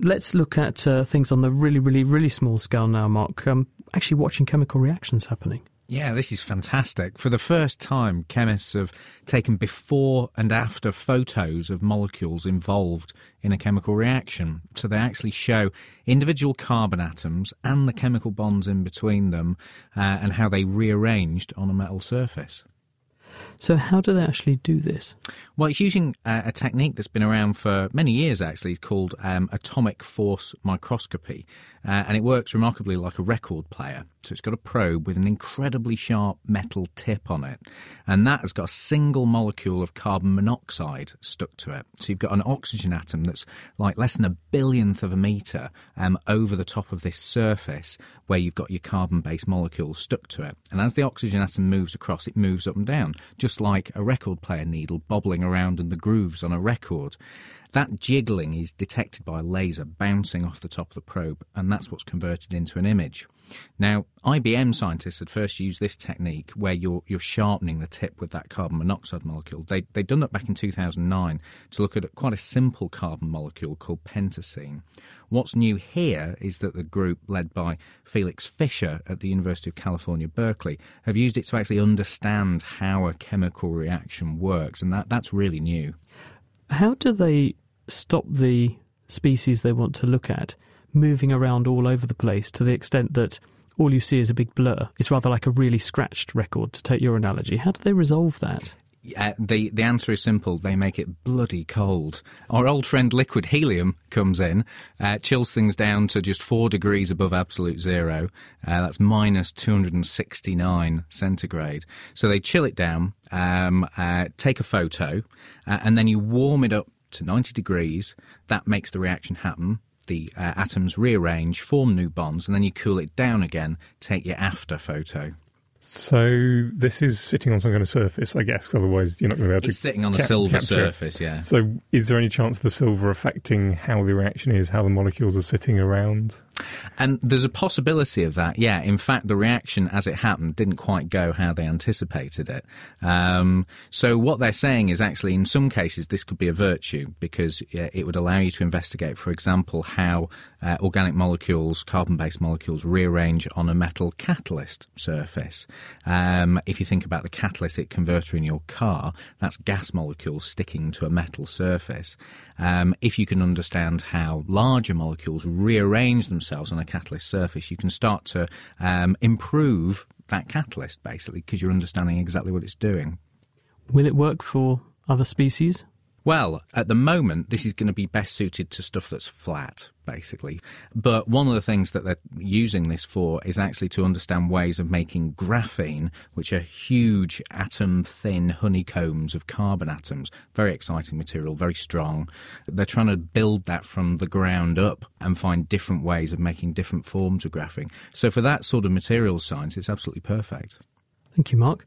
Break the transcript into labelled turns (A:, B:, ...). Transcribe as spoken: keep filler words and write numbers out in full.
A: let's look at uh, things on the really, really, really small scale now, Mark. Um, actually watching chemical reactions happening.
B: Yeah, this is fantastic. For the first time, chemists have taken before and after photos of molecules involved in a chemical reaction. So they actually show individual carbon atoms and the chemical bonds in between them uh, and how they rearranged on a metal surface.
A: So how do they actually do this?
B: Well, it's using uh, a technique that's been around for many years, actually, called um, atomic force microscopy. Uh, and it works remarkably like a record player. So it's got a probe with an incredibly sharp metal tip on it. And that has got a single molecule of carbon monoxide stuck to it. So you've got an oxygen atom that's like less than a billionth of a metre um, over the top of this surface where you've got your carbon-based molecules stuck to it. And as the oxygen atom moves across, it moves up and down, just like a record player needle bobbling around in the grooves on a record. That jiggling is detected by a laser bouncing off the top of the probe, and that's what's converted into an image. Now, I B M scientists had first used this technique where you're, you're sharpening the tip with that carbon monoxide molecule. They, they'd done that back in two thousand nine to look at quite a simple carbon molecule called pentacene. What's new here is that the group, led by Felix Fischer at the University of California, Berkeley, have used it to actually understand how a chemical reaction works, and that, that's really new.
A: How do they stop the species they want to look at moving around all over the place to the extent that all you see is a big blur? It's rather like a really scratched record, to take your analogy. How do they resolve that?
B: Uh, the, the answer is simple. They make it bloody cold. Our old friend liquid helium comes in, uh, chills things down to just four degrees above absolute zero. Uh, that's minus two hundred sixty-nine centigrade. So they chill it down, um, uh, take a photo, uh, and then you warm it up to ninety degrees. That makes the reaction happen. The uh, atoms rearrange, form new bonds, and then you cool it down again, take your after photo.
C: So this is sitting on some kind of surface, I guess, otherwise you're not going to be able to...
B: It's sitting on a
C: cap-
B: silver
C: capture.
B: surface, yeah.
C: So is there any chance of the silver affecting how the reaction is, how the molecules are sitting around?
B: And there's a possibility of that, yeah. In fact, the reaction as it happened didn't quite go how they anticipated it. Um, so what they're saying is actually in some cases this could be a virtue because uh, it would allow you to investigate, for example, how uh, organic molecules, carbon-based molecules, rearrange on a metal catalyst surface. Um, if you think about the catalytic converter in your car, that's gas molecules sticking to a metal surface. Um, if you can understand how larger molecules rearrange themselves on a catalyst surface, you can start to um, improve that catalyst, basically, because you're understanding exactly what it's doing.
A: Will it work for other species?
B: Well, at the moment, this is going to be best suited to stuff that's flat, basically. But one of the things that they're using this for is actually to understand ways of making graphene, which are huge atom-thin honeycombs of carbon atoms. Very exciting material, very strong. They're trying to build that from the ground up and find different ways of making different forms of graphene. So for that sort of materials science, it's absolutely perfect.
A: Thank you, Mark.